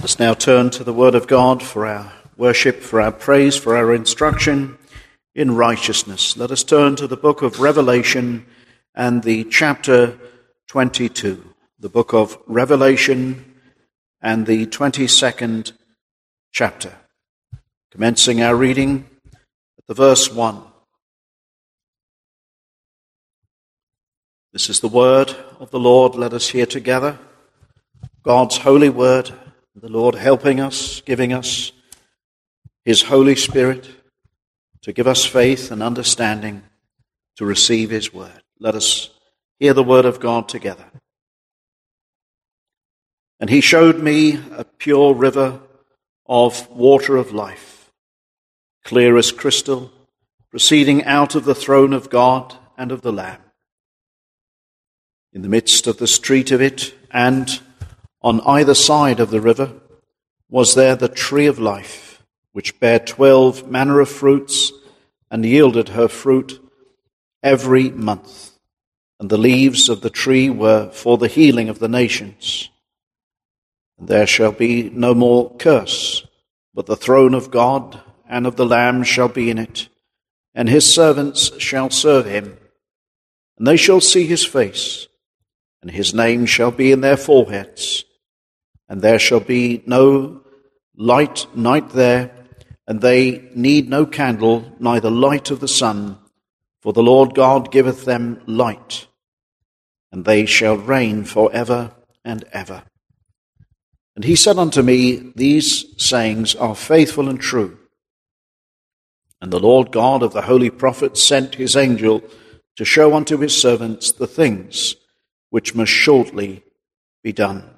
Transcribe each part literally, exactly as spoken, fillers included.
Let's now turn to the Word of God for our worship, for our praise, for our instruction in righteousness. Let us turn to the book of Revelation and the chapter twenty-two. The book of Revelation and the twenty-second chapter. Commencing our reading at the verse one. This is the word of the Lord. Let us hear together God's holy word, the Lord helping us, giving us His Holy Spirit to give us faith and understanding to receive His word. Let us hear the word of God together. And He showed me a pure river of water of life, clear as crystal, proceeding out of the throne of God and of the Lamb. In the midst of the street of it, and on either side of the river, was there the tree of life, which bare twelve manner of fruits, and yielded her fruit every month. And the leaves of the tree were for the healing of the nations. And there shall be no more curse, but the throne of God and of the Lamb shall be in it, and His servants shall serve Him. And they shall see His face, and His name shall be in their foreheads. And there shall be no light night there, and they need no candle, neither light of the sun, for the Lord God giveth them light, and they shall reign for ever and ever. And He said unto me, These sayings are faithful and true. And the Lord God of the holy prophets sent His angel to show unto His servants the things which must shortly be done.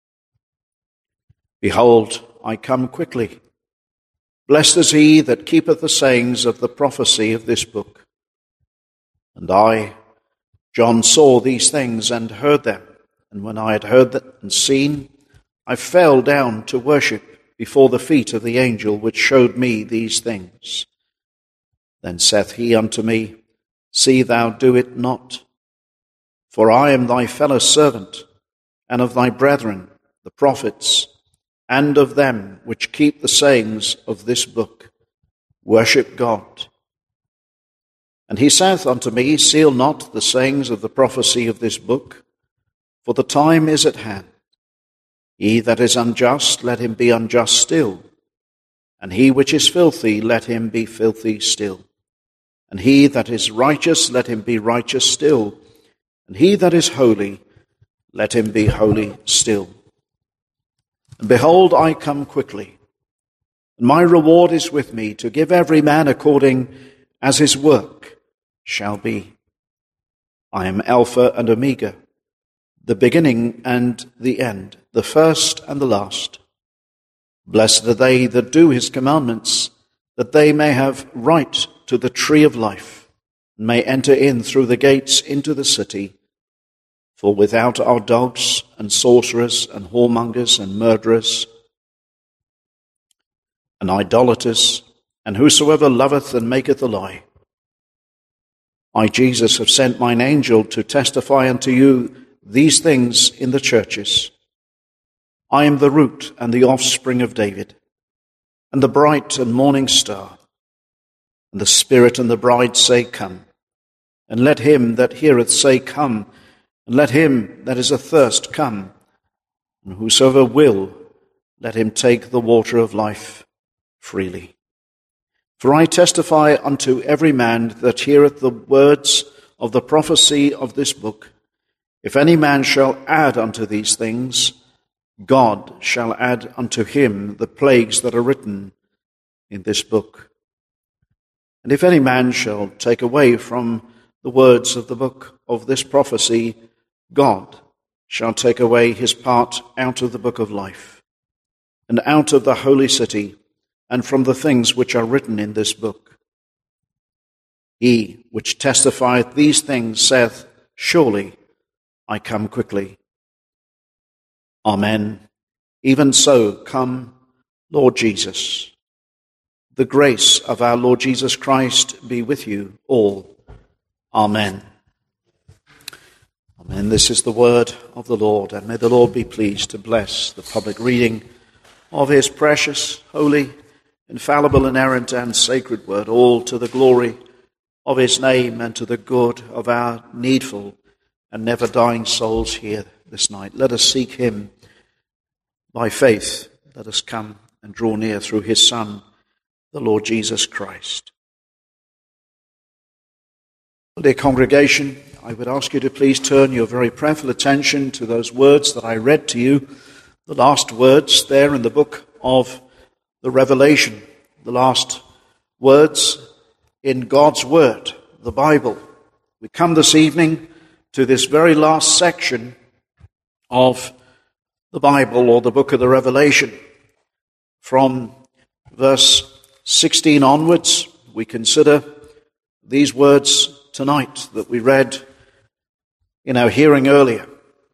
Behold, I come quickly. Blessed is he that keepeth the sayings of the prophecy of this book. And I, John, saw these things and heard them. And when I had heard them and seen, I fell down to worship before the feet of the angel which showed me these things. Then saith he unto me, See thou do it not. For I am thy fellow servant, and of thy brethren, the prophets, and of them which keep the sayings of this book. Worship God. And he saith unto me, Seal not the sayings of the prophecy of this book, for the time is at hand. He that is unjust, let him be unjust still. And he which is filthy, let him be filthy still. And he that is righteous, let him be righteous still. And he that is holy, let him be holy still. And behold, I come quickly, and my reward is with me, to give every man according as his work shall be. I am Alpha and Omega, the beginning and the end, the first and the last. Blessed are they that do His commandments, that they may have right to the tree of life, and may enter in through the gates into the city. For without are dogs, and sorcerers, and whoremongers, and murderers, and idolaters, and whosoever loveth and maketh a lie. I, Jesus, have sent mine angel to testify unto you these things in the churches. I am the root and the offspring of David, and the bright and morning star. And the Spirit and the bride say, Come. And let him that heareth say, Come. And let him that is athirst come. And whosoever will, let him take the water of life freely. For I testify unto every man that heareth the words of the prophecy of this book, if any man shall add unto these things, God shall add unto him the plagues that are written in this book. And if any man shall take away from the words of the book of this prophecy, God shall take away his part out of the book of life, and out of the holy city, and from the things which are written in this book. He which testifieth these things saith, Surely I come quickly. Amen. Even so, come, Lord Jesus. The grace of our Lord Jesus Christ be with you all. Amen. Amen. This is the word of the Lord, and may the Lord be pleased to bless the public reading of his precious, holy, infallible, inerrant, and sacred word, all to the glory of his name and to the good of our needful and never-dying souls here this night. Let us seek him by faith. Let us come and draw near through his Son, the Lord Jesus Christ. Dear congregation, I would ask you to please turn your very prayerful attention to those words that I read to you, the last words there in the book of the Revelation, the last words in God's Word, the Bible. We come this evening to this very last section of the Bible, or the book of the Revelation. From verse sixteen onwards, we consider these words tonight that we read in our hearing earlier.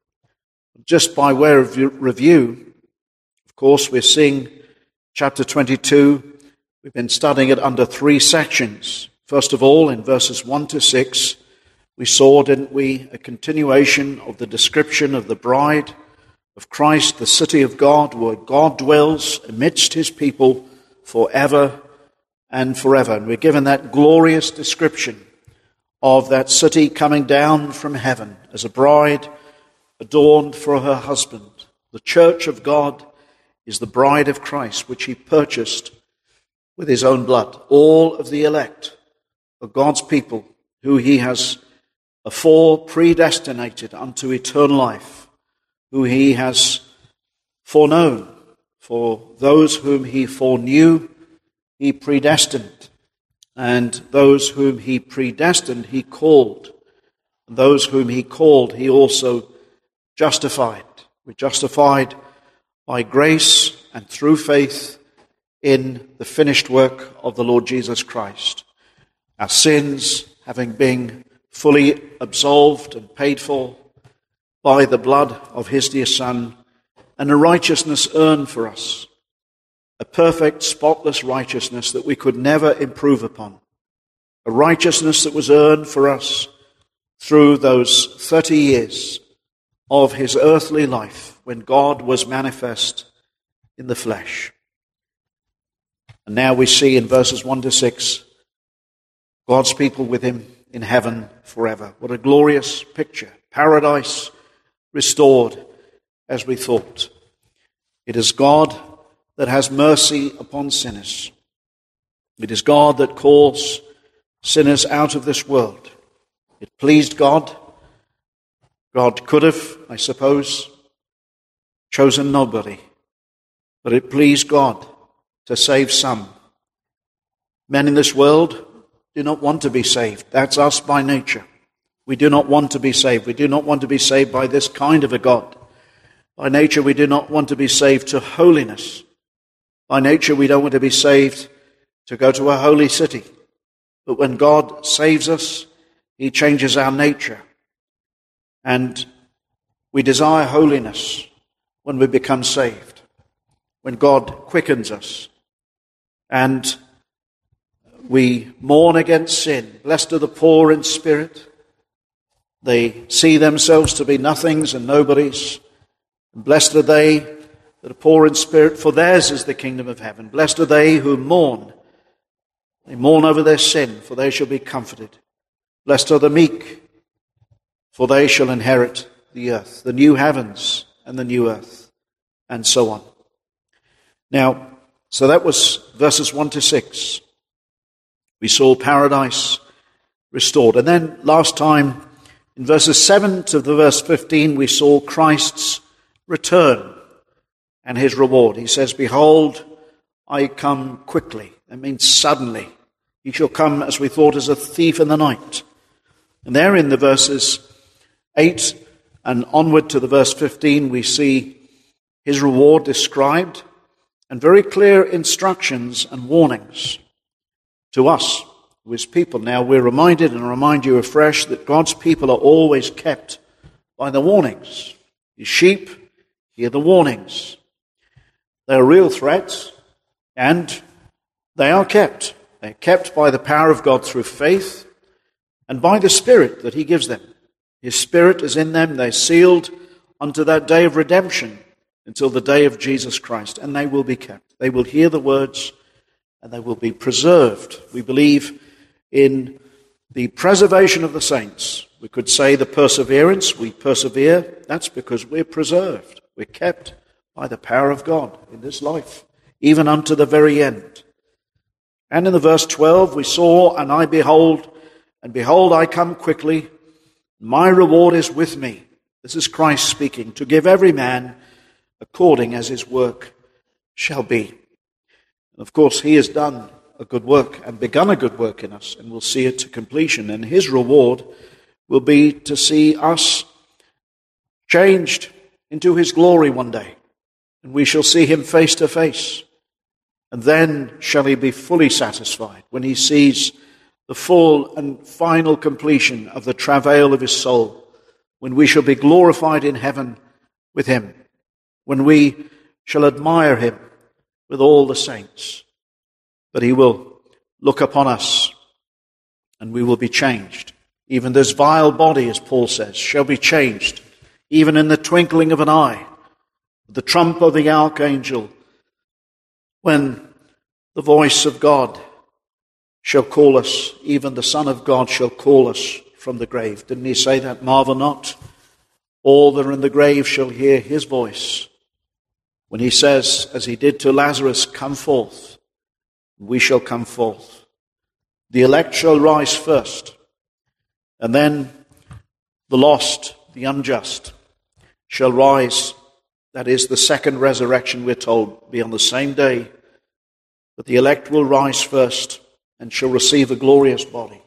Just by way of review, of course, we're seeing chapter twenty-two. We've been studying it under three sections. First of all, in verses one to six, we saw, didn't we, a continuation of the description of the bride of Christ, the city of God, where God dwells amidst his people forever and forever. And we're given that glorious description of that city coming down from heaven as a bride adorned for her husband. The church of God is the bride of Christ, which he purchased with his own blood. All of the elect of God's people, who he has afore predestinated unto eternal life, who he has foreknown. For those whom he foreknew, he predestined. And those whom he predestined, he called. And those whom he called, he also justified. We're justified by grace and through faith in the finished work of the Lord Jesus Christ. Our sins having been fully absolved and paid for by the blood of his dear Son, and a righteousness earned for us, a perfect, spotless righteousness that we could never improve upon, a righteousness that was earned for us through those thirty years of his earthly life when God was manifest in the flesh. And now we see in verses one to six, God's people with him in heaven forever. What a glorious picture. Paradise restored as we thought. It is God that has mercy upon sinners. It is God that calls sinners out of this world. It pleased God. God could have, I suppose, chosen nobody, but it pleased God to save some. Men in this world do not want to be saved. That's us by nature. We do not want to be saved. We do not want to be saved by this kind of a God. By nature, we do not want to be saved to holiness. By nature, we don't want to be saved to go to a holy city. But when God saves us, he changes our nature. And we desire holiness when we become saved, when God quickens us. And we mourn against sin. Blessed are the poor in spirit. They see themselves to be nothings and nobodies. And blessed are they that are poor in spirit, for theirs is the kingdom of heaven. Blessed are they who mourn. They mourn over their sin, for they shall be comforted. Blessed are the meek, for they shall inherit the earth, the new heavens and the new earth, and so on. Now, so that was verses one to six. We saw paradise restored. And then last time, in verses seven to the verse fifteen, we saw Christ's return and his reward. He says, "Behold, I come quickly." That means suddenly. He shall come, as we thought, as a thief in the night. And there in the verses eight and onward to the verse fifteen, we see his reward described and very clear instructions and warnings to us, who his people. Now we're reminded and remind you afresh that God's people are always kept by the warnings. His sheep hear the warnings. They are real threats, and they are kept. They're kept by the power of God through faith and by the Spirit that he gives them. His Spirit is in them. They're sealed unto that day of redemption until the day of Jesus Christ, and they will be kept. They will hear the words, and they will be preserved. We believe in the preservation of the saints. We could say the perseverance. We persevere. That's because we're preserved. We're kept by the power of God in this life, even unto the very end. And in the verse twelve, we saw, and I behold, and behold, I come quickly. My reward is with me. This is Christ speaking, to give every man according as his work shall be. And of course, he has done a good work and begun a good work in us, and will see it to completion. And his reward will be to see us changed into his glory one day, and we shall see him face to face. And then shall he be fully satisfied when he sees the full and final completion of the travail of his soul, when we shall be glorified in heaven with him, when we shall admire him with all the saints. But he will look upon us, and we will be changed. Even this vile body, as Paul says, shall be changed, even in the twinkling of an eye, the trump of the archangel, when the voice of God shall call us, even the Son of God shall call us from the grave. Didn't he say that? Marvel not, all that are in the grave shall hear his voice. When he says, as he did to Lazarus, come forth, we shall come forth. The elect shall rise first, and then the lost, the unjust, shall rise. That is the second resurrection, we're told, be on the same day. But the elect will rise first and shall receive a glorious body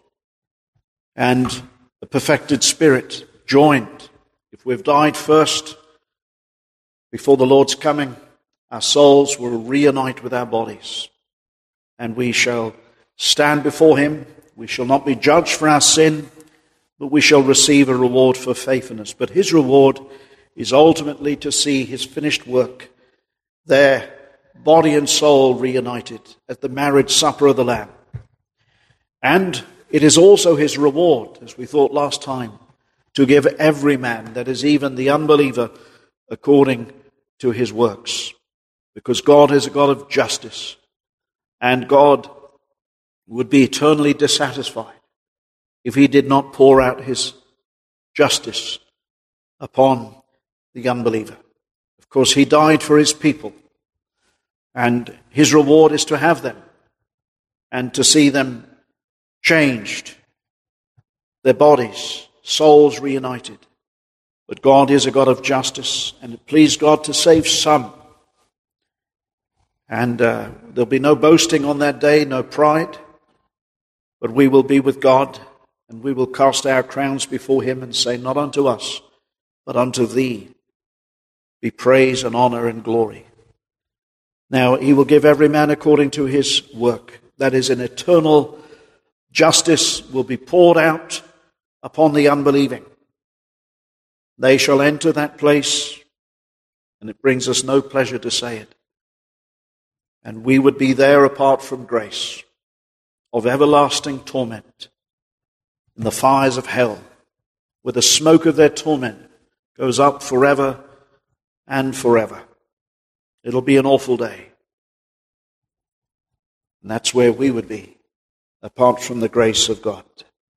and a perfected spirit joined. If we've died first before the Lord's coming, our souls will reunite with our bodies, and we shall stand before him. We shall not be judged for our sin, but we shall receive a reward for faithfulness. But his reward is ultimately to see his finished work there, body and soul reunited at the marriage supper of the Lamb. And it is also his reward, as we thought last time, to give every man, that is even the unbeliever, according to his works. Because God is a God of justice, and God would be eternally dissatisfied if he did not pour out his justice upon the unbeliever. Of course, he died for his people, and his reward is to have them and to see them changed, their bodies, souls reunited. But God is a God of justice, and it pleased God to save some. And uh, there'll be no boasting on that day, no pride, but we will be with God, and we will cast our crowns before him and say, not unto us, but unto thee be praise and honor and glory. Now, he will give every man according to his work. That is, an eternal justice will be poured out upon the unbelieving. They shall enter that place, and it brings us no pleasure to say it. And we would be there apart from grace, of everlasting torment, in the fires of hell, where the smoke of their torment goes up forever and forever. It'll be an awful day. And that's where we would be, apart from the grace of God.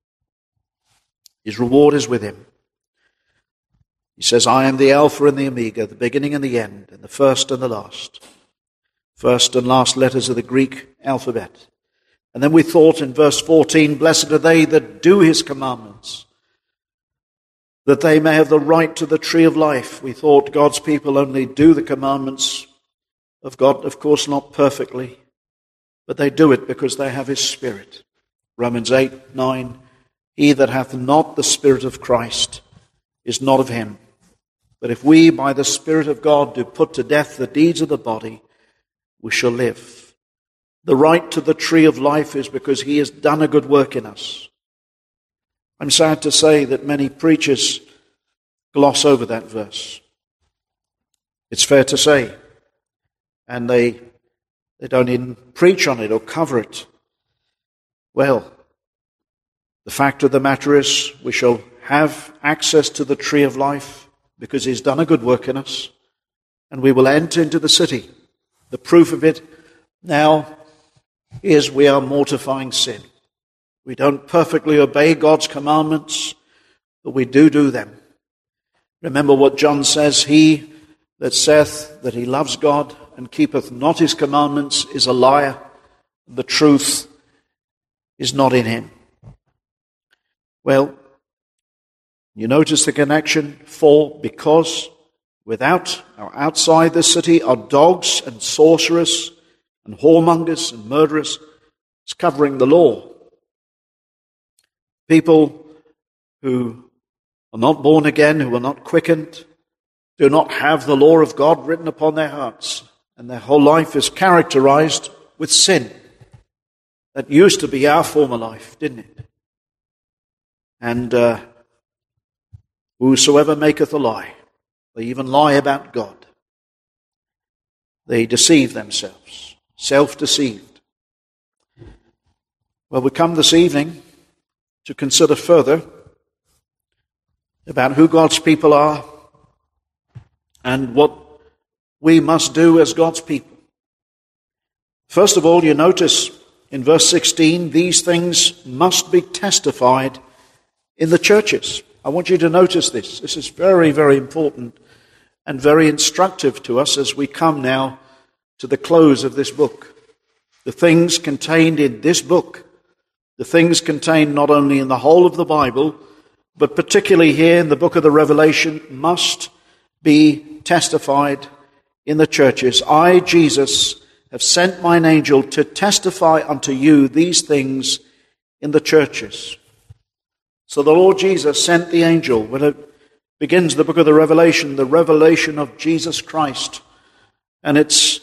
His reward is with him. He says, I am the Alpha and the Omega, the beginning and the end, and the first and the last. First and last letters of the Greek alphabet. And then we thought in verse fourteen, blessed are they that do his commandments, that they may have the right to the tree of life. We thought God's people only do the commandments of God, of course not perfectly, but they do it because they have his Spirit. Romans eight, nine, he that hath not the Spirit of Christ is not of him. But if we by the Spirit of God do put to death the deeds of the body, we shall live. The right to the tree of life is because he has done a good work in us. I'm sad to say that many preachers gloss over that verse. It's fair to say. And they, they don't even preach on it or cover it. Well, the fact of the matter is we shall have access to the tree of life because he's done a good work in us. and we will enter into the city. The proof of it now is we are mortifying sin. We don't perfectly obey God's commandments, but we do do them. Remember what John says, he that saith that he loves God and keepeth not his commandments is a liar. The truth is not in him. Well, you notice the connection, for, because, without or outside the city are dogs and sorcerers and whoremongers and murderers. It's covering the law. People who are not born again, who are not quickened, do not have the law of God written upon their hearts, and their whole life is characterized with sin. That used to be our former life, didn't it? And uh, whosoever maketh a lie, they even lie about God. They deceive themselves, self-deceived. Well, we come this evening to consider further about who God's people are and what we must do as God's people. First of all, you notice in verse sixteen, these things must be testified in the churches. I want you to notice this. This is very, very important and very instructive to us as we come now to the close of this book. The things contained in this book, the things contained not only in the whole of the Bible, but particularly here in the book of the Revelation, must be testified in the churches. I, Jesus, have sent mine angel to testify unto you these things in the churches. So the Lord Jesus sent the angel. When it begins the book of the Revelation, the revelation of Jesus Christ. And it's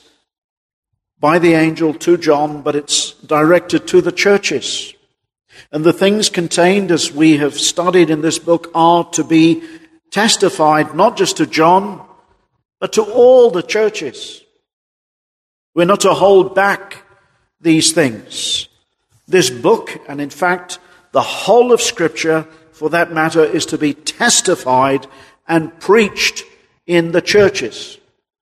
by the angel to John, but it's directed to the churches. And the things contained, as we have studied in this book, are to be testified not just to John, but to all the churches. We're not to hold back these things. This book, and in fact, the whole of Scripture, for that matter, is to be testified and preached in the churches.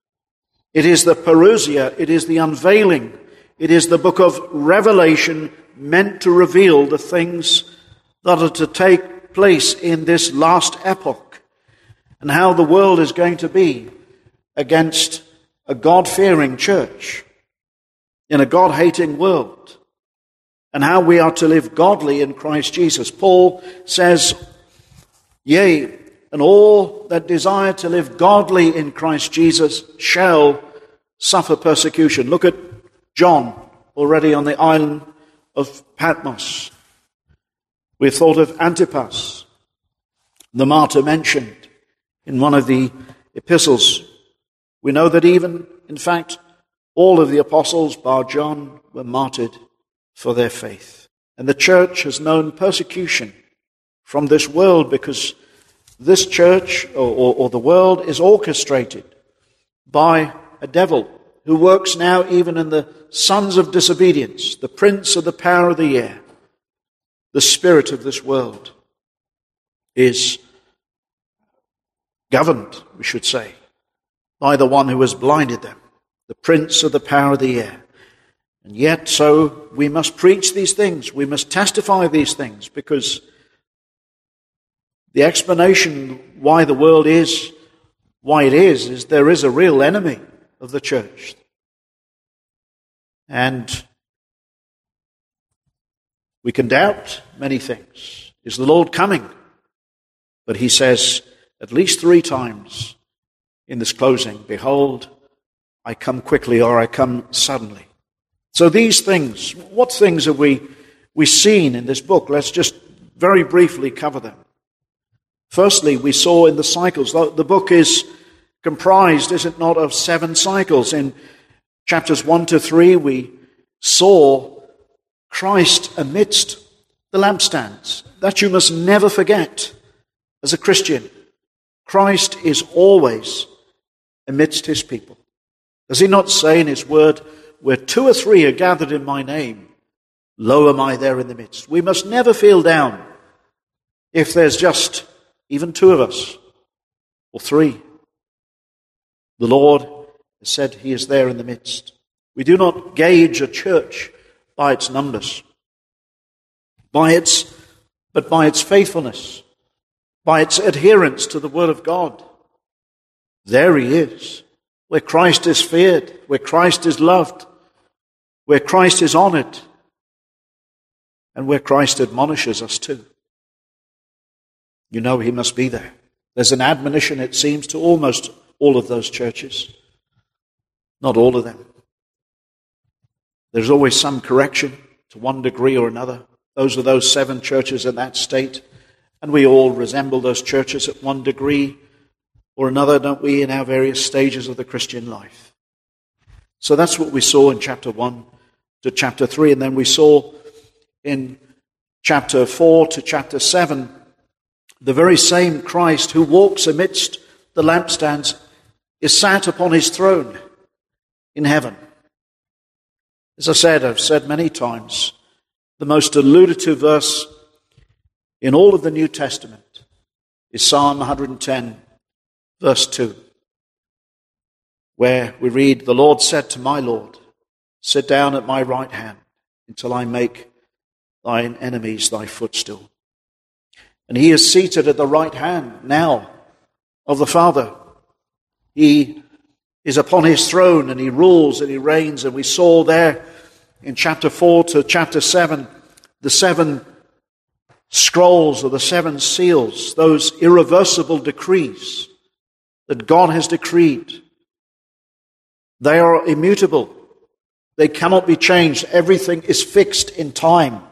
It is the parousia, it is the unveiling, it is the book of Revelation meant to reveal the things that are to take place in this last epoch and how the world is going to be against a God-fearing church in a God-hating world, and how we are to live godly in Christ Jesus. Paul says, yea, and all that desire to live godly in Christ Jesus shall suffer persecution. Look at John, already on the island of Patmos. We've thought of Antipas, the martyr mentioned in one of the epistles. We know that even, in fact, all of the apostles, bar John, were martyred for their faith. And the church has known persecution from this world because this church, or, or, or the world, is orchestrated by a devil who works now even in the sons of disobedience, the prince of the power of the air. The spirit of this world is governed, we should say, by the one who has blinded them, the prince of the power of the air. And yet, so we must preach these things. We must testify these things, because the explanation why the world is why it is, is there is a real enemy of the church. And we can doubt many things. Is the Lord coming? But he says at least three times in this closing, behold, I come quickly, or I come suddenly. So these things, what things have we, we seen in this book? Let's just very briefly cover them. Firstly, we saw in the cycles, the book is comprised, is it not, of seven cycles. In chapters one to three, we saw Christ amidst the lampstands. That you must never forget as a Christian. Christ is always amidst his people. Does he not say in his word, where two or three are gathered in my name, lo am I there in the midst? We must never feel down if there's just even two of us or three. The Lord has said he is there in the midst. We do not gauge a church by its numbers, by its, but by its faithfulness, by its adherence to the Word of God. There he is, where Christ is feared, where Christ is loved, where Christ is honored, and where Christ admonishes us too. You know he must be there. There's an admonition, it seems, to almost all of those churches. Not all of them. There's always some correction to one degree or another. Those are those seven churches in that state. And we all resemble those churches at one degree or another, don't we, in our various stages of the Christian life. So that's what we saw in chapter one to chapter three. And then we saw in chapter four to chapter seven, the very same Christ who walks amidst the lampstands is sat upon his throne in heaven. As I said, I've said many times, the most illuminative verse in all of the New Testament is Psalm one hundred ten, verse two, where we read, "The Lord said to my Lord, sit down at my right hand until I make thine enemies thy footstool." And he is seated at the right hand now of the Father. He is upon his throne and he rules and he reigns. And we saw there in chapter four to chapter seven, the seven scrolls or the seven seals, those irreversible decrees that God has decreed. They are immutable. They cannot be changed. Everything is fixed in time.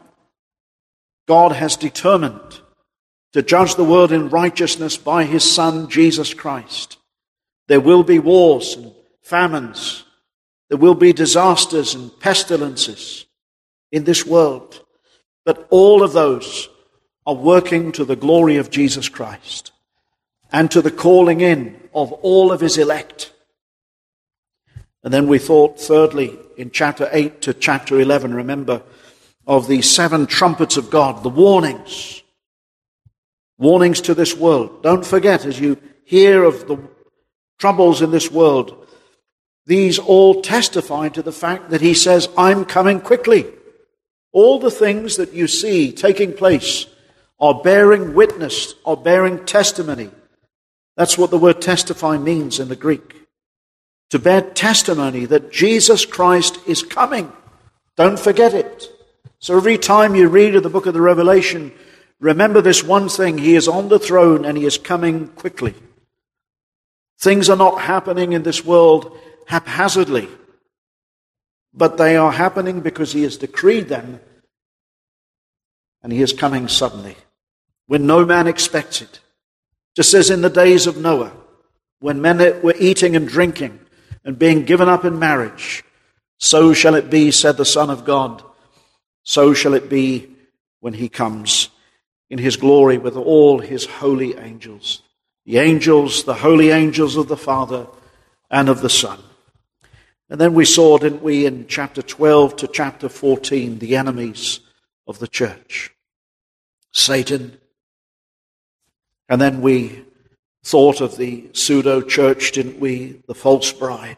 God has determined to judge the world in righteousness by his Son, Jesus Christ. There will be wars and famines. There will be disasters and pestilences in this world. But all of those are working to the glory of Jesus Christ and to the calling in of all of his elect. And then we thought, thirdly, in chapter eight to chapter eleven, remember, of the seven trumpets of God, the warnings. Warnings to this world. Don't forget, as you hear of the troubles in this world, these all testify to the fact that he says, I'm coming quickly. All the things that you see taking place are bearing witness, are bearing testimony. That's what the word testify means in the Greek. To bear testimony that Jesus Christ is coming. Don't forget it. So every time you read of the book of the Revelation, remember this one thing: he is on the throne and he is coming quickly. Things are not happening in this world haphazardly, but they are happening because he has decreed them, and he is coming suddenly, when no man expects it. Just as in the days of Noah, when men were eating and drinking and being given up in marriage, so shall it be, said the Son of God, so shall it be when he comes in his glory with all his holy angels. The angels, the holy angels of the Father and of the Son. And then we saw, didn't we, in chapter twelve to chapter fourteen, the enemies of the church. Satan. And then we thought of the pseudo-church, didn't we, the false bride.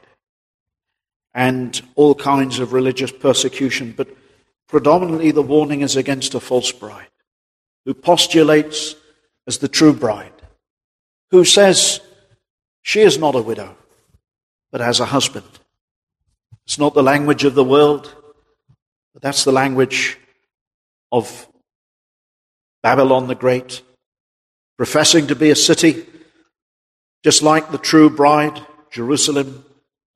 And all kinds of religious persecution. But predominantly the warning is against a false bride, who postulates as the true bride, who says she is not a widow, but has a husband. It's not the language of the world, but that's the language of Babylon the Great, professing to be a city, just like the true bride, Jerusalem,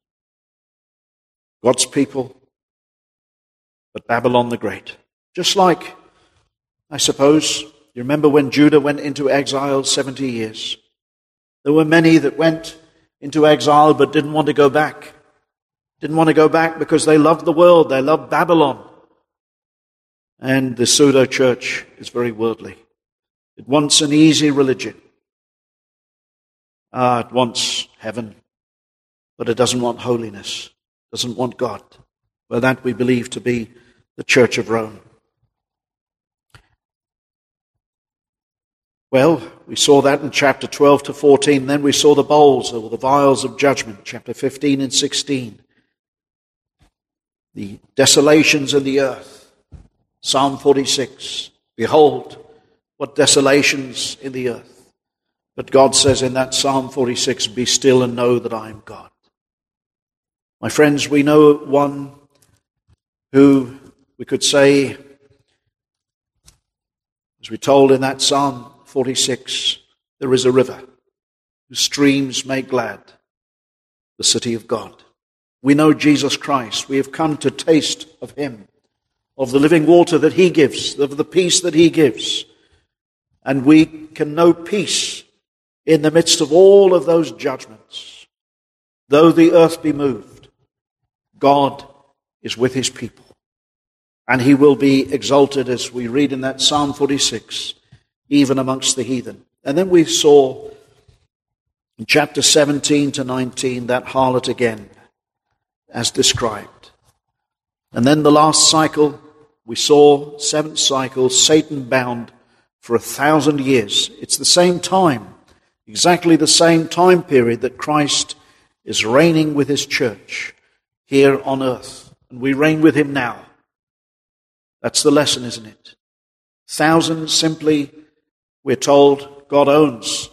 God's people, but Babylon the Great. Just like, I suppose, you remember when Judah went into exile seventy years. There were many that went into exile but didn't want to go back. Didn't want to go back because they loved the world, they loved Babylon. And the pseudo-church is very worldly. It wants an easy religion. Ah, it wants heaven, but it doesn't want holiness. It doesn't want God. Well, that we believe to be the Church of Rome. Well, we saw that in chapter twelve to fourteen. Then we saw the bowls, or the vials of judgment, chapter fifteen and sixteen. The desolations in the earth. Psalm forty-six. Behold, what desolations in the earth. But God says in that Psalm forty-six, be still and know that I am God. My friends, we know one who we could say, as we're told in that Psalm forty-six, there is a river whose streams make glad the city of God. We know Jesus Christ. We have come to taste of him, of the living water that he gives, of the peace that he gives. And we can know peace in the midst of all of those judgments. Though the earth be moved, God is with his people. And he will be exalted, as we read in that Psalm forty-six, even amongst the heathen. And then we saw in chapter seventeen to nineteen that harlot again, as described. And then the last cycle, we saw, seventh cycle, Satan bound for a thousand years. It's the same time, exactly the same time period that Christ is reigning with his church here on earth. And we reign with him now. That's the lesson, isn't it? Thousand, simply, we're told, God owns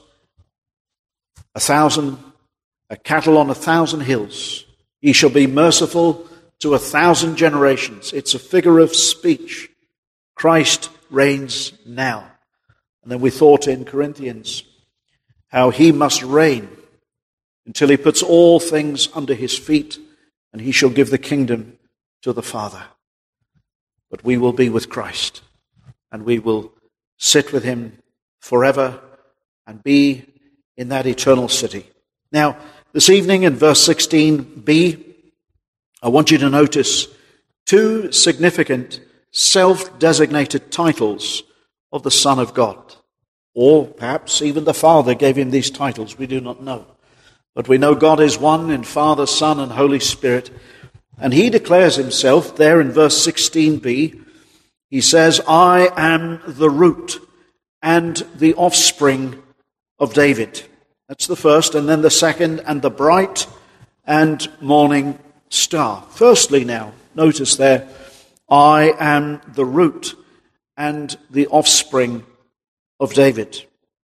a thousand, a cattle on a thousand hills. He shall be merciful to a thousand generations. It's a figure of speech. Christ reigns now. And then we thought in Corinthians how he must reign until he puts all things under his feet, and he shall give the kingdom to the Father. But we will be with Christ, and we will sit with him forever and be in that eternal city. Now, this evening in verse sixteen b, I want you to notice two significant self-designated titles of the Son of God. Or perhaps even the Father gave him these titles, we do not know. But we know God is one in Father, Son, and Holy Spirit. And he declares himself there in verse sixteen b. He says, I am the root and the offspring of David. That's the first. And then the second, and the bright and morning star. Firstly now, notice there, I am the root and the offspring of David.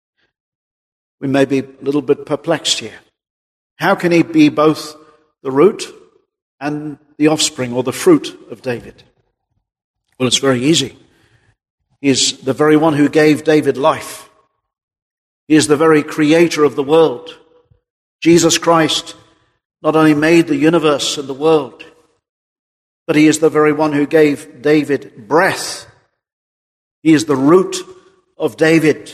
We may be a little bit perplexed here. How can he be both the root and the offspring or the fruit of David? Well, it's very easy. He is the very one who gave David life. He is the very creator of the world. Jesus Christ not only made the universe and the world, but he is the very one who gave David breath. He is the root of David.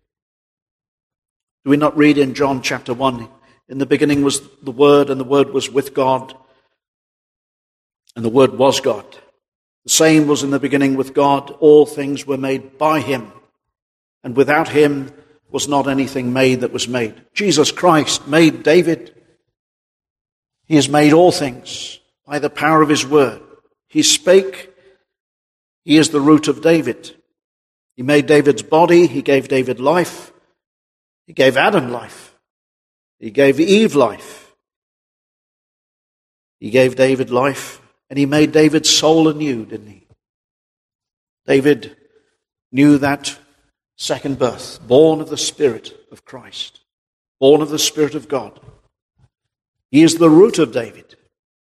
Do we not read in John chapter one, in the beginning was the Word, and the Word was with God, and the Word was God. The same was in the beginning with God. All things were made by him, and without him was not anything made that was made. Jesus Christ made David. He has made all things by the power of his word. He spake. He is the root of David. He made David's body. He gave David life. He gave Adam life. He gave Eve life. He gave David life. And he made David's soul anew, didn't he? David knew that second birth, born of the Spirit of Christ, born of the Spirit of God. He is the root of David.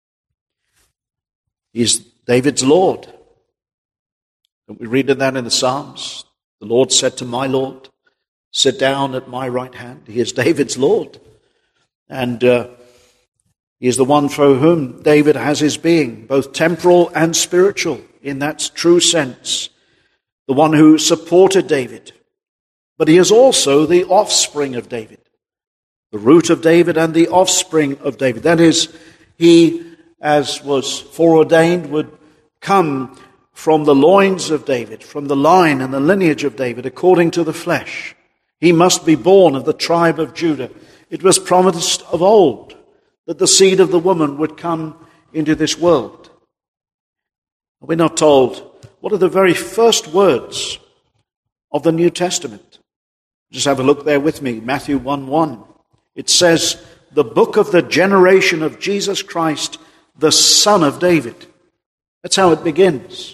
He is David's Lord. Don't we read that in the Psalms? The Lord said to my Lord, sit down at my right hand. He is David's Lord. And uh, he is the one for whom David has his being, both temporal and spiritual, in that true sense. The one who supported David. But he is also the offspring of David. The root of David and the offspring of David. That is, he, as was foreordained, would come from the loins of David, from the line and the lineage of David, according to the flesh. He must be born of the tribe of Judah. It was promised of old that the seed of the woman would come into this world. We're not told what are the very first words of the New Testament. Just have a look there with me, Matthew one one. It says, the book of the generation of Jesus Christ, the son of David. That's how it begins.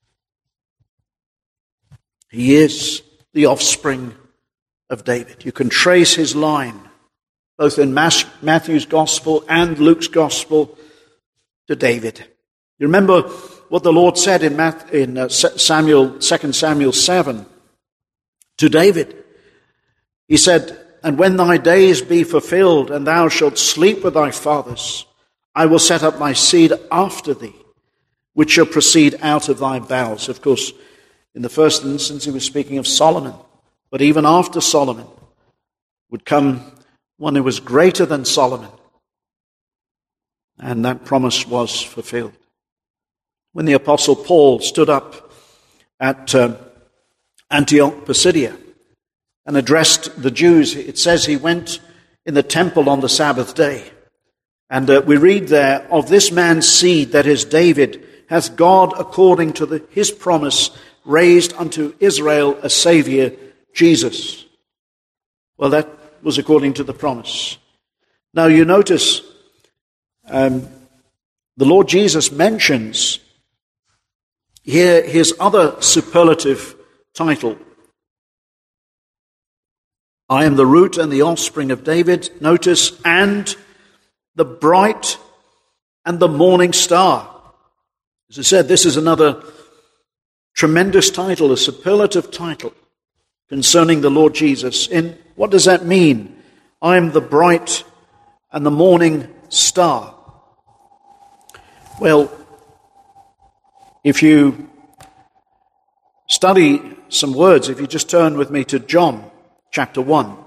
He is the offspring of David. You can trace his line, both in Matthew's gospel and Luke's gospel, to David. You remember what the Lord said in, Math, in uh, Samuel, Second Samuel seven to David. He said, and when thy days be fulfilled, and thou shalt sleep with thy fathers, I will set up my seed after thee, which shall proceed out of thy bowels. Of course, in the first instance, he was speaking of Solomon. But even after Solomon would come one who was greater than Solomon. And that promise was fulfilled. When the Apostle Paul stood up at uh, Antioch Pisidia and addressed the Jews, it says he went in the temple on the Sabbath day. And uh, we read there, of this man's seed, that is David, hath God, according to the, his promise, raised unto Israel a Saviour, Jesus. Well, that was according to the promise. Now you notice um, the Lord Jesus mentions here his other superlative title. I am the root and the offspring of David. Notice, and the bright and the morning star. As I said, this is another tremendous title, a superlative title concerning the Lord Jesus. In what does that mean? I am the bright and the morning star. Well, if you study some words, if you just turn with me to John chapter one.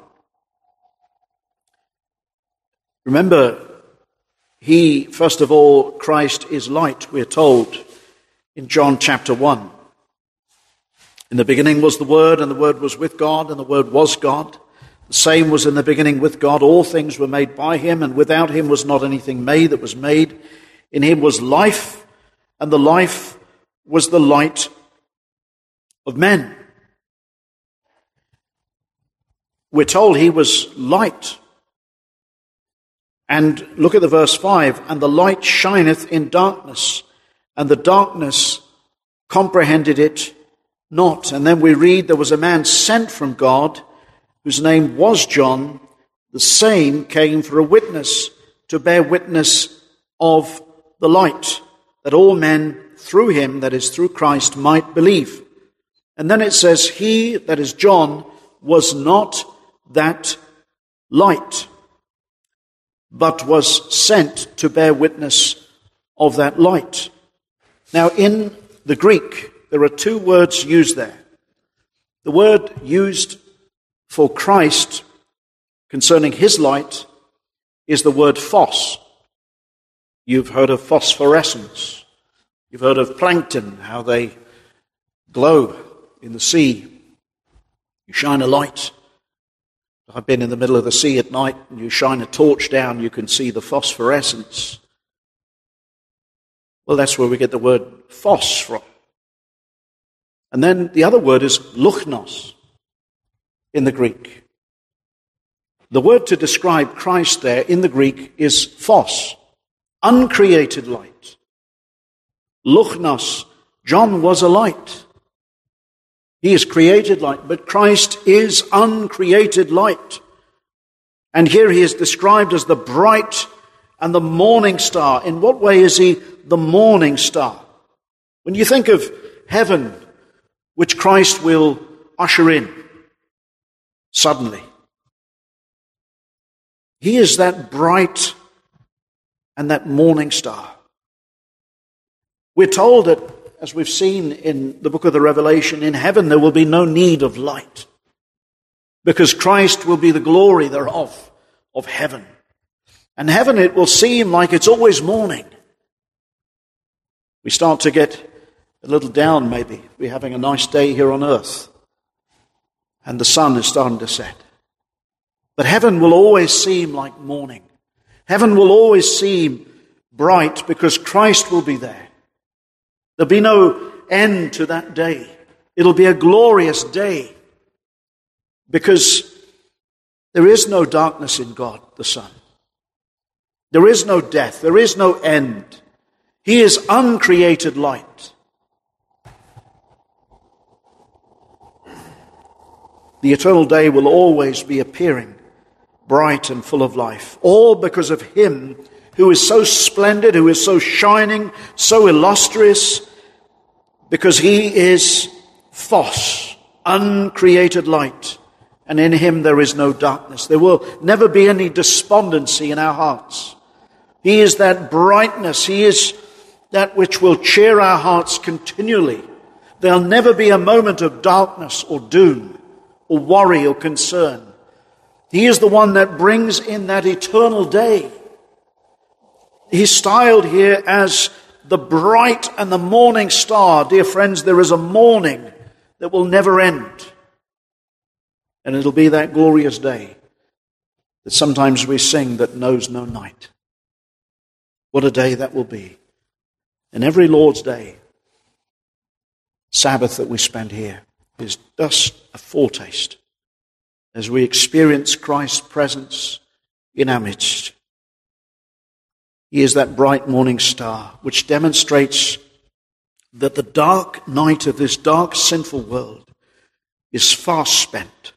Remember, he, first of all, Christ is light, we're told in John chapter one. In the beginning was the Word, and the Word was with God, and the Word was God. The same was in the beginning with God. All things were made by him, and without him was not anything made that was made. In him was life, and the life was the light of men. We're told he was light. And look at the verse five, and the light shineth in darkness, and the darkness comprehended it not. And then we read, there was a man sent from God, whose name was John. The same came for a witness, to bear witness of the light, that all men through him, that is through Christ, might believe. And then it says, he, that is John, was not that light, but was sent to bear witness of that light. Now, in the Greek, there are two words used there. The word used for Christ concerning his light is the word phos. You've heard of phosphorescence. You've heard of plankton, how they glow in the sea. You shine a light. I've been in the middle of the sea at night, and you shine a torch down, you can see the phosphorescence. Well, that's where we get the word phos from. And then the other word is luchnos in the Greek. The word to describe Christ there in the Greek is phos, uncreated light. Luchnos, John was a light. He is created light, but Christ is uncreated light. And here he is described as the bright and the morning star. In what way is he the morning star? When you think of heaven, which Christ will usher in suddenly, he is that bright and that morning star. We're told that, as we've seen in the book of the Revelation, in heaven there will be no need of light, because Christ will be the glory thereof, of heaven. And heaven, it will seem like it's always morning. We start to get a little down maybe. We're having a nice day here on earth, and the sun is starting to set. But heaven will always seem like morning. Heaven will always seem bright, because Christ will be there. There'll be no end to that day. It'll be a glorious day. Because there is no darkness in God, the Son. There is no death. There is no end. He is uncreated light. The eternal day will always be appearing bright and full of life, all because of him who is so splendid, who is so shining, so illustrious, because he is Phos, uncreated light, and in him there is no darkness. There will never be any despondency in our hearts. He is that brightness. He is that which will cheer our hearts continually. There'll never be a moment of darkness or doom or worry or concern. He is the one that brings in that eternal day. He's styled here as the bright and the morning star. Dear friends, there is a morning that will never end. And it'll be that glorious day that sometimes we sing that knows no night. What a day that will be. And every Lord's Day, Sabbath that we spend here, is just a foretaste as we experience Christ's presence in our midst. He is that bright morning star which demonstrates that the dark night of this dark, sinful world is fast spent.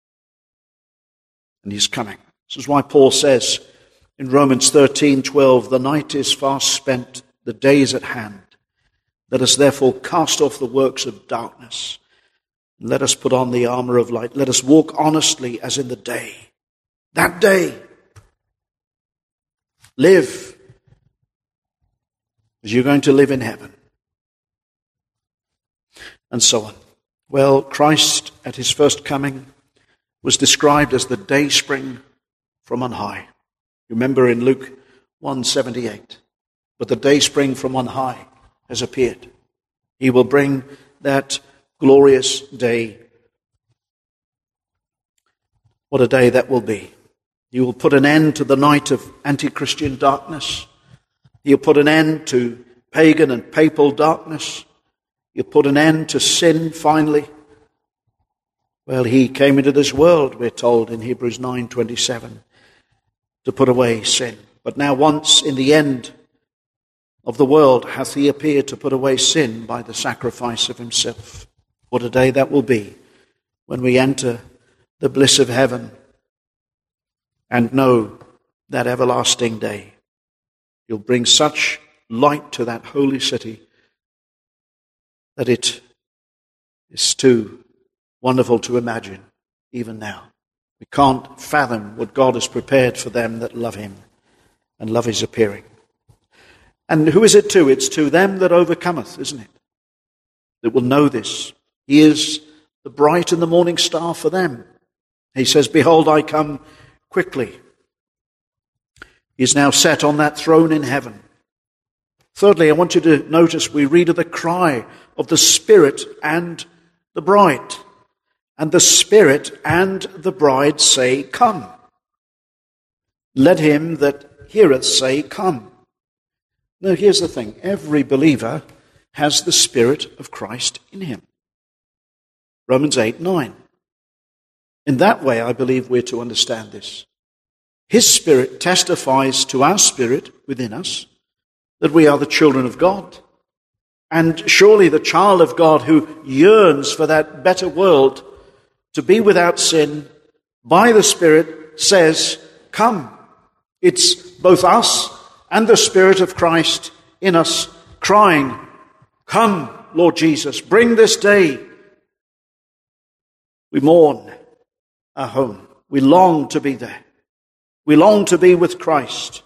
And he's coming. This is why Paul says in Romans thirteen twelve, the night is fast spent, the day is at hand. Let us therefore cast off the works of darkness. Let us put on the armor of light. Let us walk honestly as in the day. That day. Live as you're going to live in heaven. And so on. Well, Christ at his first coming was described as the day spring from on high. You remember in Luke one seventy-eight. But the day spring from on high has appeared. He will bring that glorious day. What a day that will be. He will put an end to the night of anti-Christian darkness. He'll put an end to pagan and papal darkness. He'll put an end to sin finally. Well, he came into this world, we're told in Hebrews nine twenty-seven, to put away sin. But now once in the end of the world hath he appeared to put away sin by the sacrifice of himself. What a day that will be when we enter the bliss of heaven and know that everlasting day. He'll bring such light to that holy city that it is too wonderful to imagine even now. We can't fathom what God has prepared for them that love him and love his appearing. And who is it to? It's to them that overcometh, isn't it? That will know this. He is the bright and the morning star for them. He says, behold, I come quickly. He is now set on that throne in heaven. Thirdly, I want you to notice we read of the cry of the Spirit and the bride. And the Spirit and the bride say, come. Let him that heareth say, come. Now here's the thing. Every believer has the Spirit of Christ in him. Romans eight nine. In that way, I believe we're to understand this. His Spirit testifies to our spirit within us that we are the children of God. And surely the child of God who yearns for that better world to be without sin by the Spirit says, come. It's both us and the Spirit of Christ in us crying, come, Lord Jesus, bring this day. We mourn our home. We long to be there. We long to be with Christ.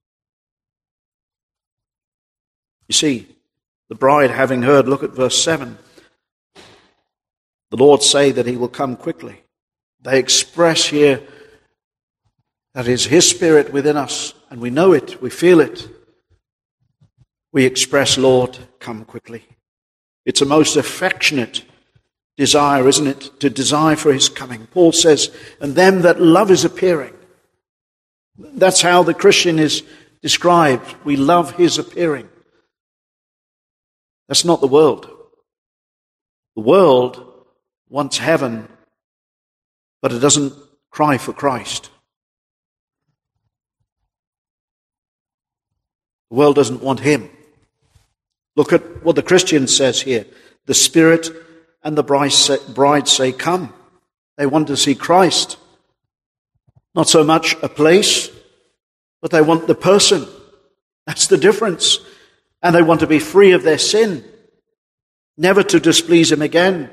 You see, the bride having heard, look at verse seven. The Lord say that he will come quickly. They express here that is his Spirit within us, and we know it, we feel it. We express, Lord, come quickly. It's a most affectionate desire, isn't it, to desire for his coming. Paul says, and them that love his appearing. That's how the Christian is described. We love his appearing. That's not the world. The world wants heaven, but it doesn't cry for Christ. The world doesn't want him. Look at what the Christian says here. The Spirit and the bride say, come. They want to see Christ. Not so much a place, but they want the person. That's the difference. And they want to be free of their sin, never to displease him again.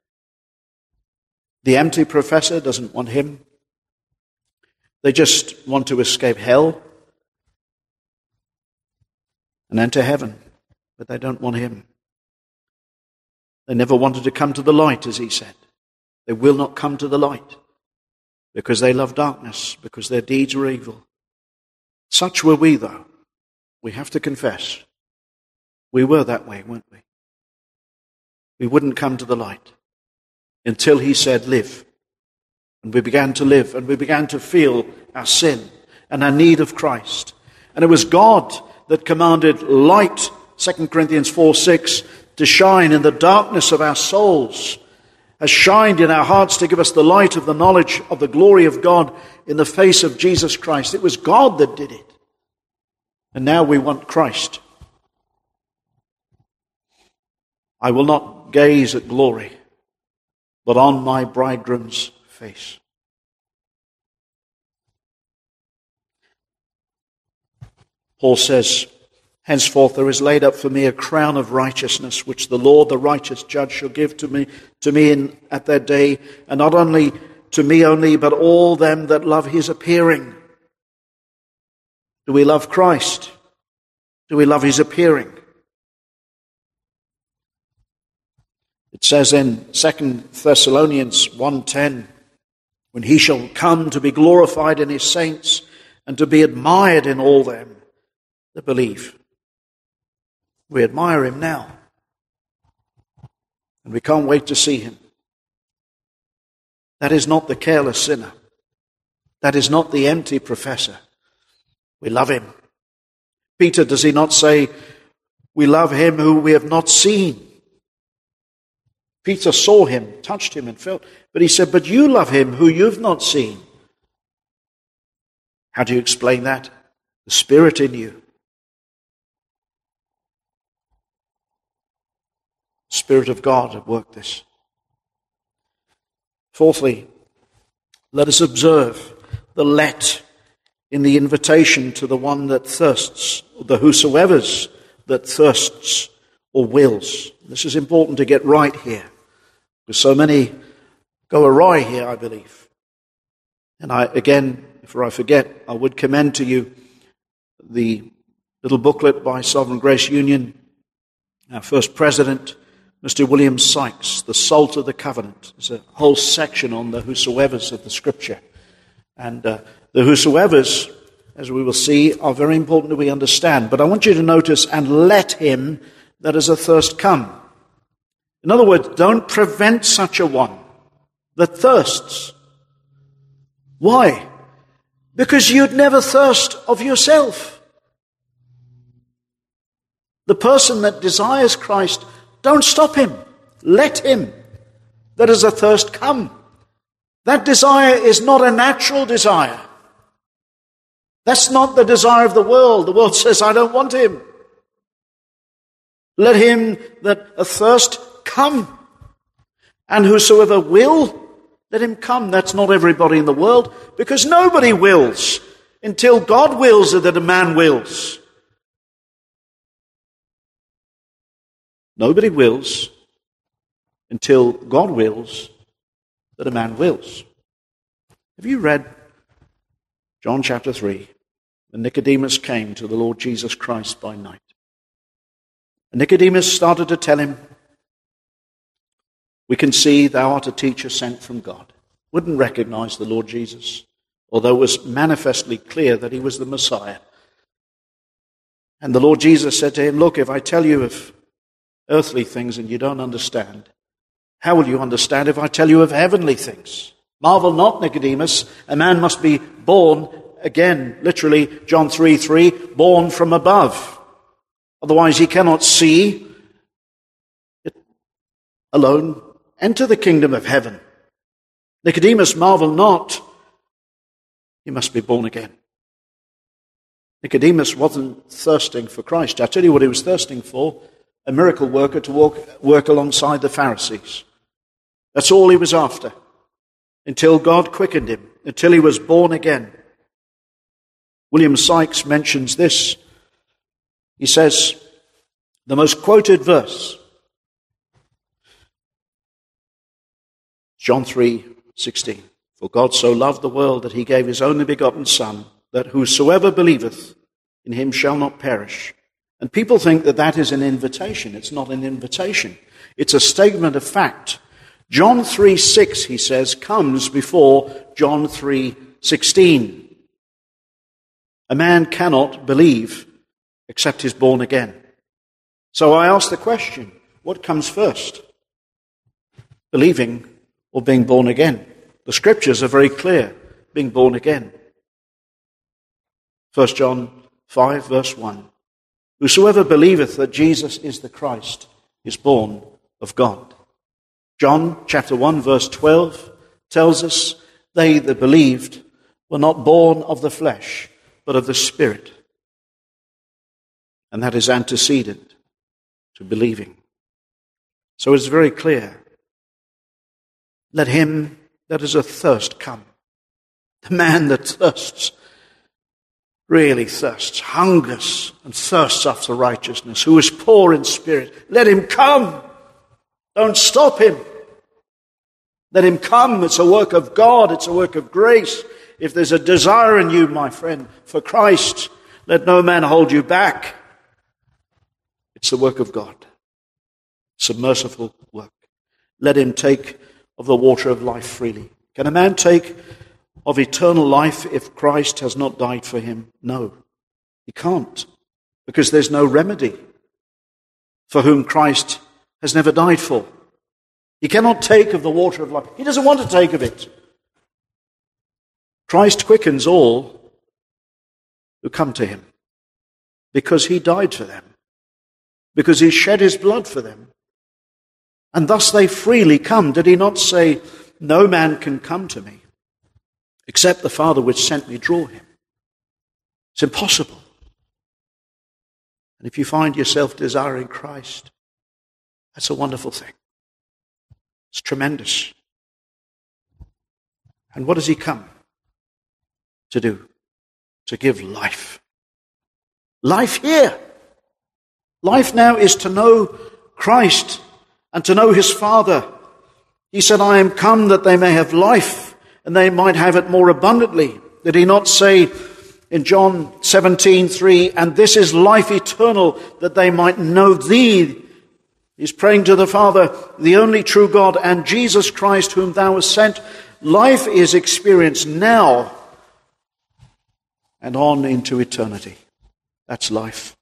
The empty professor doesn't want him. They just want to escape hell and enter heaven, but they don't want him. They never wanted to come to the light, as he said. They will not come to the light because they love darkness, because their deeds are evil. Such were we, though. We have to confess. We were that way, weren't we? We wouldn't come to the light until he said, live. And we began to live, and we began to feel our sin and our need of Christ. And it was God that commanded light, Second Corinthians four six, to shine in the darkness of our souls, has shined in our hearts to give us the light of the knowledge of the glory of God in the face of Jesus Christ. It was God that did it. And now we want Christ. I will not gaze at glory, but on my bridegroom's face. Paul says, henceforth there is laid up for me a crown of righteousness, which the Lord, the righteous judge, shall give to me, to me in, at that day, and not only to me only, but all them that love his appearing. Do we love Christ? Do we love his appearing? It says in Second Thessalonians one ten, when he shall come to be glorified in his saints and to be admired in all them that believe. We admire him now, and we can't wait to see him. That is not the careless sinner. That is not the empty professor. We love him. Peter, does he not say, we love him who we have not seen? Peter saw him, touched him and felt, but he said, but you love him who you've not seen. How do you explain that? The Spirit in you. The Spirit of God had worked this. Fourthly, let us observe the let in the invitation to the one that thirsts, the whosoever's that thirsts or wills. This is important to get right here, because so many go awry here, I believe. And I, again, before I forget, I would commend to you the little booklet by Sovereign Grace Union, our first president, Mister William Sykes, The Salt of the Covenant. There's a whole section on the whosoever's of the Scripture. And uh, the whosoever's, as we will see, are very important that we understand. But I want you to notice, and let him that is athirst come. In other words, don't prevent such a one that thirsts. Why? Because you'd never thirst of yourself. The person that desires Christ, don't stop him. Let him that is athirst come. That desire is not a natural desire. That's not the desire of the world. The world says, I don't want him. Let him that athirst come. And whosoever will, let him come. That's not everybody in the world, because nobody wills until God wills that a man wills. Nobody wills until God wills that a man wills. Have you read John chapter three, when Nicodemus came to the Lord Jesus Christ by night? And Nicodemus started to tell him, we can see thou art a teacher sent from God. Wouldn't recognize the Lord Jesus, although it was manifestly clear that he was the Messiah. And the Lord Jesus said to him, look, if I tell you of earthly things and you don't understand, how will you understand if I tell you of heavenly things? Marvel not, Nicodemus, a man must be born again, literally, John three three, born from above. Otherwise he cannot see it alone enter the kingdom of heaven. Nicodemus, marvel not, you must be born again. Nicodemus wasn't thirsting for Christ. I tell you what he was thirsting for, a miracle worker to walk, work alongside the Pharisees. That's all he was after, until God quickened him, until he was born again. William Sykes mentions this. He says, the most quoted verse, John three sixteen. For God so loved the world that he gave his only begotten Son, that whosoever believeth in him shall not perish. And people think that that is an invitation. It's not an invitation. It's a statement of fact. John three six, he says, comes before John three sixteen. A man cannot believe except he's born again. So I ask the question, what comes first? Believing or being born again? The scriptures are very clear, being born again. First John five, verse one. Whosoever believeth that Jesus is the Christ is born of God. John chapter one, verse twelve tells us, they that believed were not born of the flesh, but of the Spirit. And that is antecedent to believing. So it's very clear. Let him that is athirst come. The man that thirsts, really thirsts, hungers and thirsts after righteousness, who is poor in spirit, let him come. Don't stop him. Let him come. It's a work of God. It's a work of grace. If there's a desire in you, my friend, for Christ, let no man hold you back. It's the work of God. It's a merciful work. Let him take of the water of life freely. Can a man take of eternal life if Christ has not died for him? No, he can't, because there's no remedy for whom Christ has never died for. He cannot take of the water of life. He doesn't want to take of it. Christ quickens all who come to him because he died for them, because he shed his blood for them. And thus they freely come. Did he not say, no man can come to me except the Father which sent me draw him? It's impossible. And if you find yourself desiring Christ, that's a wonderful thing. It's tremendous. And what does he come to do? To give life. Life here. Life now is to know Christ and to know his Father. He said, I am come that they may have life and they might have it more abundantly. Did he not say in John seventeen three, and this is life eternal, that they might know thee? He's praying to the Father, the only true God, and Jesus Christ whom thou hast sent. Life is experienced now and on into eternity. That's life.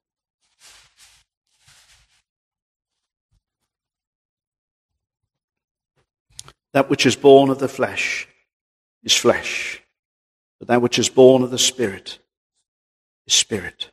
That which is born of the flesh is flesh, but that which is born of the Spirit is spirit.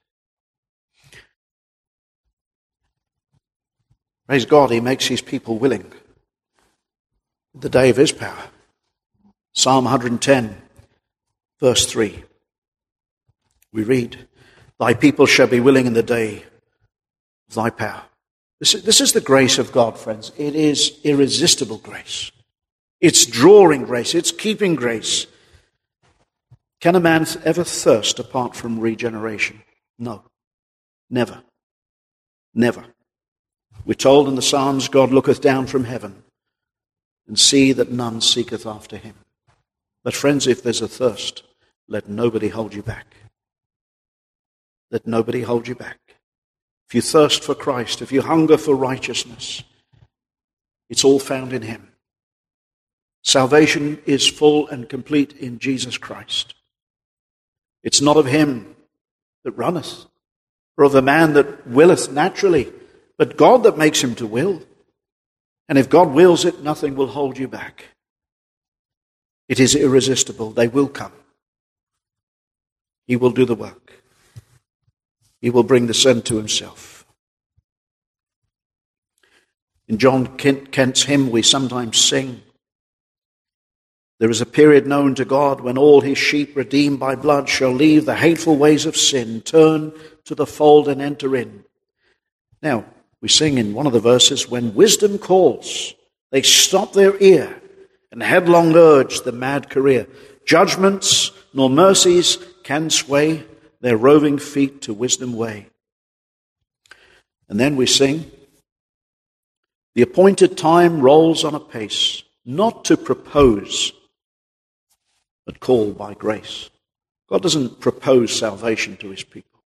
Praise God, he makes his people willing in the day of his power. Psalm one hundred ten, verse three. We read, thy people shall be willing in the day of thy power. This is, this is the grace of God, friends. It is irresistible grace. It's drawing grace. It's keeping grace. Can a man ever thirst apart from regeneration? No. Never. Never. We're told in the Psalms, God looketh down from heaven and see that none seeketh after him. But friends, if there's a thirst, let nobody hold you back. Let nobody hold you back. If you thirst for Christ, if you hunger for righteousness, it's all found in him. Salvation is full and complete in Jesus Christ. It's not of him that runneth, or of the man that willeth naturally, but God that makes him to will. And if God wills it, nothing will hold you back. It is irresistible. They will come. He will do the work. He will bring the sin to himself. In John Kent's hymn we sometimes sing, There is a period known to God when all his sheep redeemed by blood shall leave the hateful ways of sin, turn to the fold and enter in. Now, we sing in one of the verses, when wisdom calls, they stop their ear and headlong urge the mad career. Judgments nor mercies can sway their roving feet to wisdom way. And then we sing, the appointed time rolls on apace, not to propose, but call by grace. God doesn't propose salvation to his people.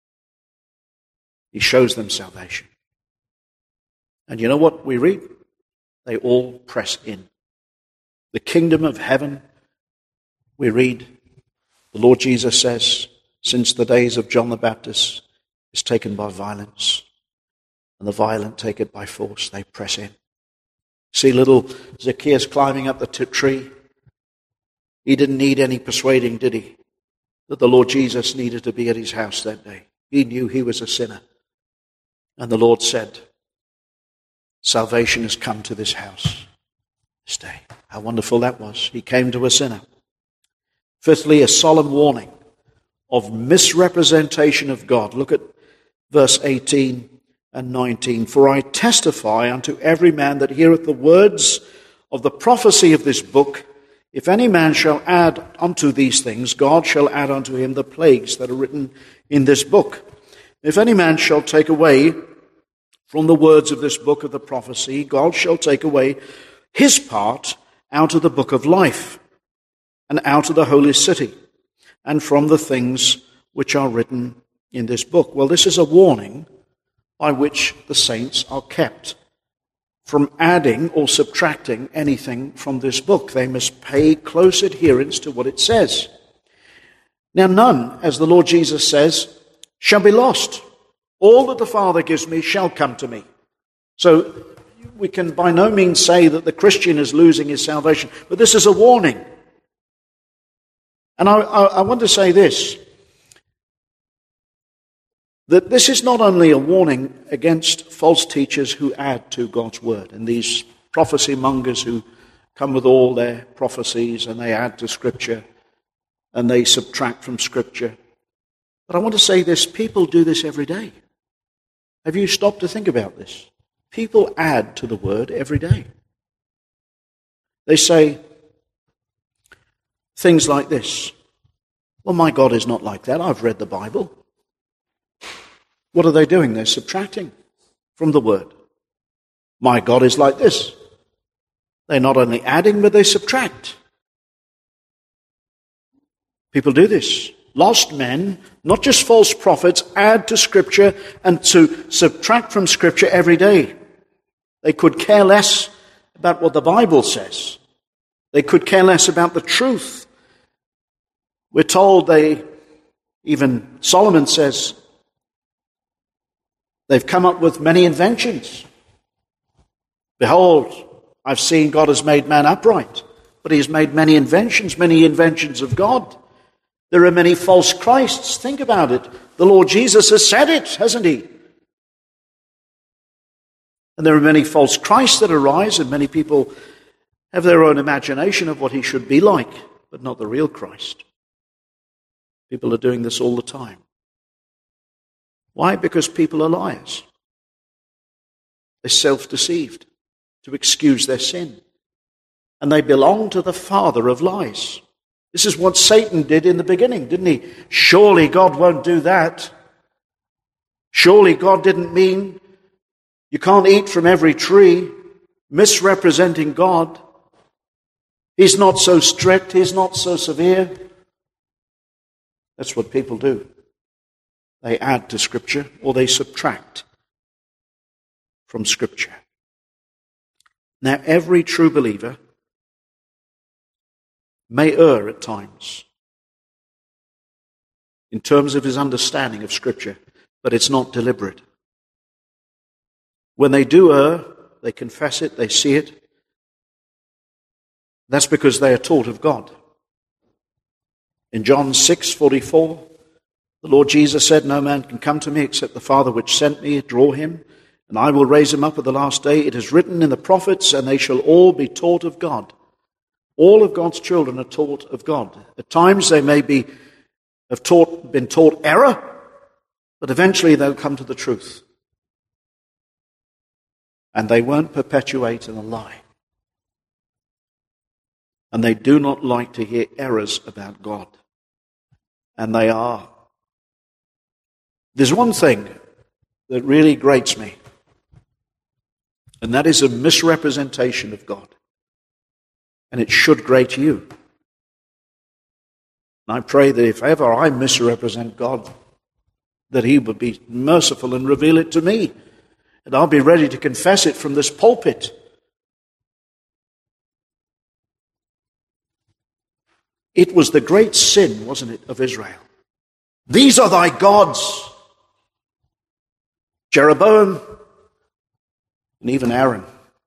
He shows them salvation. And you know what we read? They all press in. The kingdom of heaven, we read, the Lord Jesus says, since the days of John the Baptist, is taken by violence, and the violent take it by force. They press in. See little Zacchaeus climbing up the t- tree. He didn't need any persuading, did he? That the Lord Jesus needed to be at his house that day. He knew he was a sinner. And the Lord said, salvation has come to this house this day. How wonderful that was. He came to a sinner. Fifthly, a solemn warning of misrepresentation of God. Look at verse eighteen and nineteen. For I testify unto every man that heareth the words of the prophecy of this book, if any man shall add unto these things, God shall add unto him the plagues that are written in this book. If any man shall take away from the words of this book of the prophecy, God shall take away his part out of the book of life, and out of the holy city, and from the things which are written in this book. Well, this is a warning by which the saints are kept from adding or subtracting anything from this book. They must pay close adherence to what it says. Now, none, as the Lord Jesus says, shall be lost. All that the Father gives me shall come to me. So we can by no means say that the Christian is losing his salvation, but this is a warning. And I, I, I want to say this, that this is not only a warning against false teachers who add to God's word, and these prophecy mongers who come with all their prophecies and they add to Scripture and they subtract from Scripture. But I want to say this, people do this every day. Have you stopped to think about this? People add to the word every day. They say things like this. Well, my God is not like that. I've read the Bible. What are they doing? They're subtracting from the word. My God is like this. They're not only adding, but they subtract. People do this. Lost men, not just false prophets, add to Scripture and to subtract from Scripture every day. They could care less about what the Bible says. They could care less about the truth. We're told they, even Solomon says, they've come up with many inventions. Behold, I've seen God has made man upright, but he has made many inventions, many inventions of God. There are many false Christs. Think about it. The Lord Jesus has said it, hasn't he? And there are many false Christs that arise, and many people have their own imagination of what he should be like, but not the real Christ. People are doing this all the time. Why? Because people are liars. They're self-deceived to excuse their sin. And they belong to the father of lies. This is what Satan did in the beginning, didn't he? Surely God won't do that. Surely God didn't mean you can't eat from every tree, misrepresenting God. He's not so strict, he's not so severe. That's what people do. They add to Scripture or they subtract from Scripture. Now, every true believer may err at times in terms of his understanding of Scripture, but it's not deliberate. When they do err, they confess it, they see it. That's because they are taught of God. In John six forty-four, the Lord Jesus said, no man can come to me except the Father which sent me draw him, and I will raise him up at the last day. It is written in the prophets, and they shall all be taught of God. All of God's children are taught of God. At times they may be have taught, been taught error, but eventually they'll come to the truth. And they won't perpetuate in a lie. And they do not like to hear errors about God. And they are. There's one thing that really grates me, and that is a misrepresentation of God. And it should grate you. And I pray that if ever I misrepresent God, that he would be merciful and reveal it to me. And I'll be ready to confess it from this pulpit. It was the great sin, wasn't it, of Israel? These are thy gods. Jeroboam and even Aaron.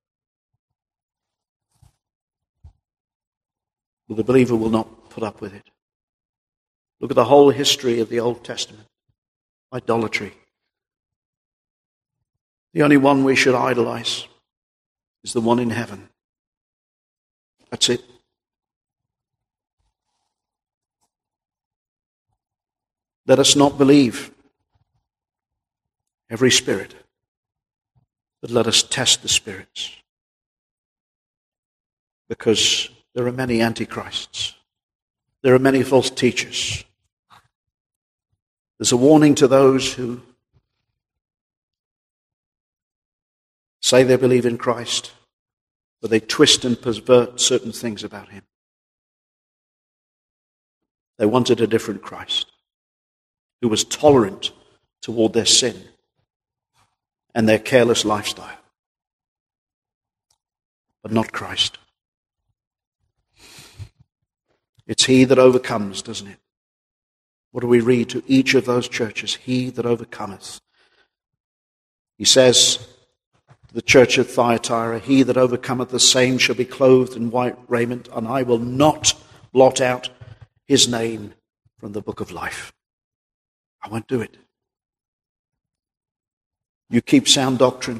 But the believer will not put up with it. Look at the whole history of the Old Testament. Idolatry. The only one we should idolize is the one in heaven. That's it. Let us not believe every spirit, but let us test the spirits. Because there are many antichrists. There are many false teachers. There's a warning to those who say they believe in Christ, but they twist and pervert certain things about him. They wanted a different Christ who was tolerant toward their sin and their careless lifestyle, but not Christ. It's he that overcomes, doesn't it? What do we read to each of those churches? He that overcometh. He says to the church of Thyatira, he that overcometh, the same shall be clothed in white raiment, and I will not blot out his name from the book of life. I won't do it. You keep sound doctrine,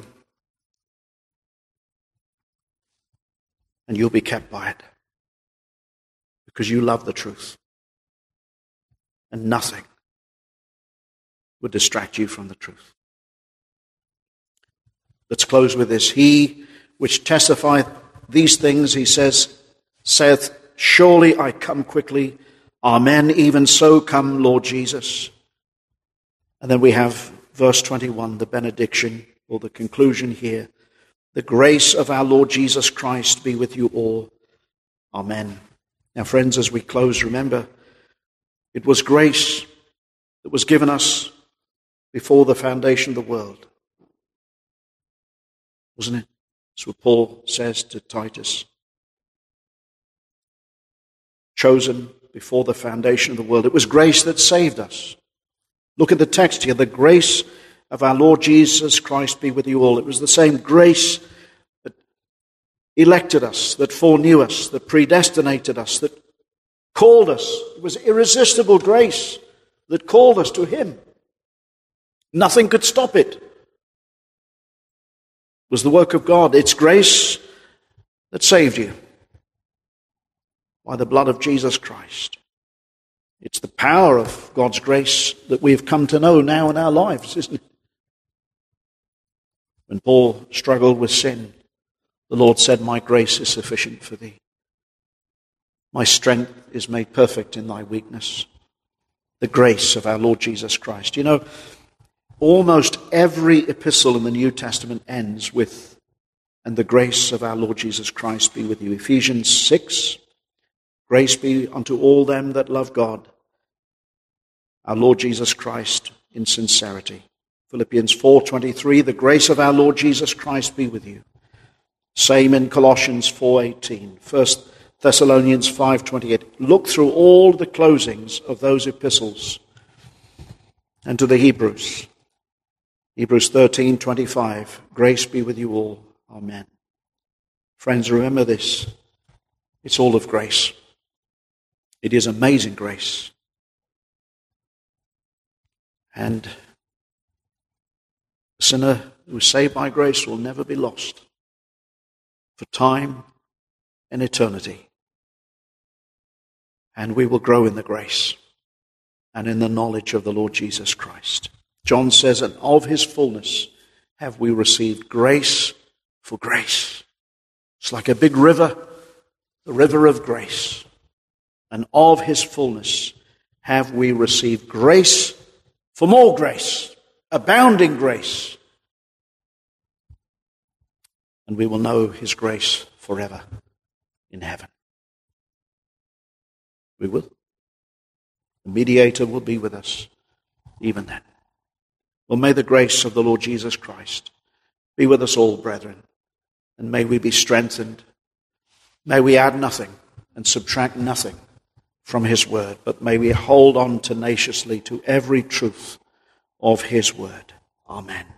and you'll be kept by it. Because you love the truth. And nothing would distract you from the truth. Let's close with this. He which testifieth these things, he says, saith, surely I come quickly. Amen. Even so come, Lord Jesus. And then we have verse twenty-one, the benediction, or the conclusion here. The grace of our Lord Jesus Christ be with you all. Amen. Now, friends, as we close, remember, it was grace that was given us before the foundation of the world. Wasn't it? That's what Paul says to Titus. Chosen before the foundation of the world. It was grace that saved us. Look at the text here. The grace of our Lord Jesus Christ be with you all. It was the same grace that elected us, that foreknew us, that predestinated us, that called us. It was irresistible grace that called us to him. Nothing could stop it. It was the work of God. It's grace that saved you by the blood of Jesus Christ. It's the power of God's grace that we've come to know now in our lives, isn't it? When Paul struggled with sin, the Lord said, my grace is sufficient for thee. My strength is made perfect in thy weakness. The grace of our Lord Jesus Christ. You know, almost every epistle in the New Testament ends with, and the grace of our Lord Jesus Christ be with you. Ephesians six, grace be unto all them that love God, our Lord Jesus Christ, in sincerity. Philippians four twenty-three, the grace of our Lord Jesus Christ be with you. Same in Colossians four eighteen. First Thessalonians five twenty-eight. Look through all the closings of those epistles. And to the Hebrews. Hebrews thirteen twenty-five. Grace be with you all. Amen. Friends, remember this. It's all of grace. It is amazing grace. And a sinner who is saved by grace will never be lost for time and eternity. and we will grow in the grace and in the knowledge of the Lord Jesus Christ. John says, and of his fullness have we received grace for grace. It's like a big river, the river of grace. And of his fullness have we received grace for more grace, abounding grace. And we will know his grace forever in heaven. We will. The mediator will be with us even then. Well, may the grace of the Lord Jesus Christ be with us all, brethren, and may we be strengthened. May we add nothing and subtract nothing from his word, but may we hold on tenaciously to every truth of his word. Amen.